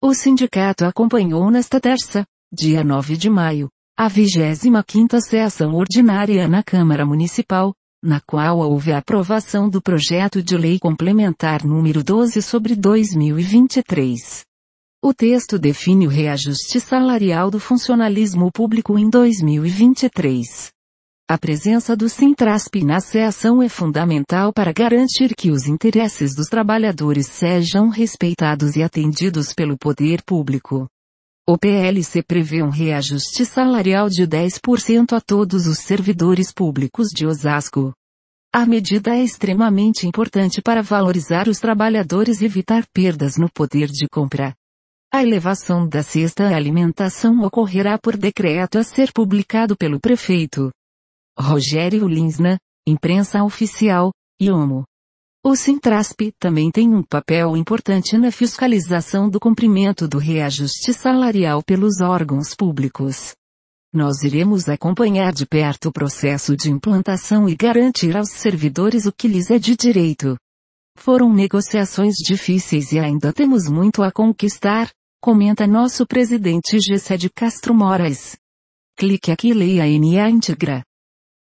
O sindicato acompanhou nesta terça, dia 9 de maio, a 25ª sessão ordinária na Câmara Municipal, na qual houve a aprovação do projeto de lei complementar número 12/2023. O texto define o reajuste salarial do funcionalismo público em 2023. A presença do Sintrasp na sessão é fundamental para garantir que os interesses dos trabalhadores sejam respeitados e atendidos pelo poder público. O PLC prevê um reajuste salarial de 10% a todos os servidores públicos de Osasco. A medida é extremamente importante para valorizar os trabalhadores e evitar perdas no poder de compra. A elevação da cesta alimentação ocorrerá por decreto a ser publicado pelo prefeito Rogério Linsna, imprensa oficial, IOMO. O Sintrasp também tem um papel importante na fiscalização do cumprimento do reajuste salarial pelos órgãos públicos. Nós iremos acompanhar de perto o processo de implantação e garantir aos servidores o que lhes é de direito. Foram negociações difíceis e ainda temos muito a conquistar, comenta nosso presidente Gessé de Castro Moraes. Clique aqui e leia a NA íntegra.